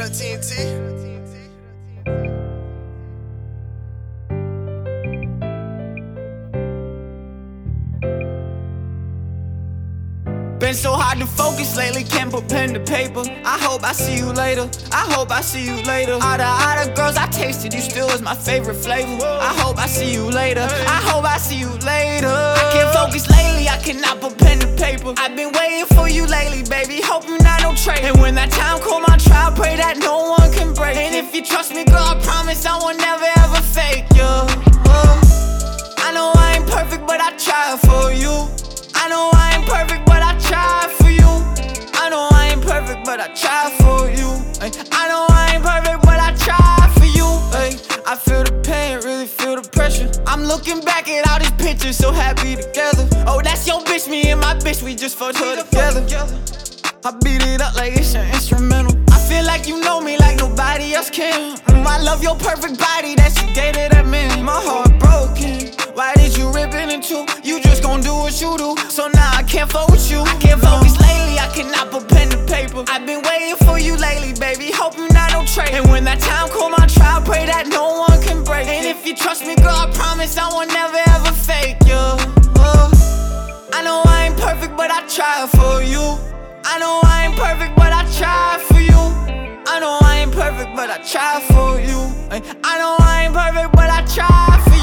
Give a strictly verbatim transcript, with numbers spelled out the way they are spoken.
up T N T. Been so hard to focus lately, can't put pen to paper. I hope I see you later, I hope I see you later. All the other girls I tasted, you still is my favorite flavor. I hope I see you later, I hope I see you later. I can't focus lately, I cannot put pen to paper. I've been waiting for you lately, baby, hope you not no traitor. And when that time come, I try, pray that no one can break. And if you trust me, girl, I promise I will never ever fake you. uh, I know I ain't perfect, but I try for you. I know I ain't perfect, but I try for you. I know I ain't perfect, but I try for you. Ay, I know I ain't perfect, but I try for you. Ay, I feel the pain, really feel the pressure. I'm looking back at all these pictures, so happy together. Oh, that's your bitch, me and my bitch, we just fucked her together. I beat it up like it's an instrumental. I feel like you know me like nobody else can. mm, I love your perfect body that you gave to that man. My heart broken, why did you rip it in two? You just gon' do what you do, so now I can't fuck with you. I can't focus lately, I cannot put pen to paper. I've been waiting for you lately, baby, hope you not no traitor. And when that time come, I try, pray that no one can break. And if you trust me, girl, I promise I will never ever fake you. uh, I know I ain't perfect, but I try for you. I know I ain't perfect, but I try for you. I know I ain't perfect, but I try for you. I know I ain't perfect, but I try for you.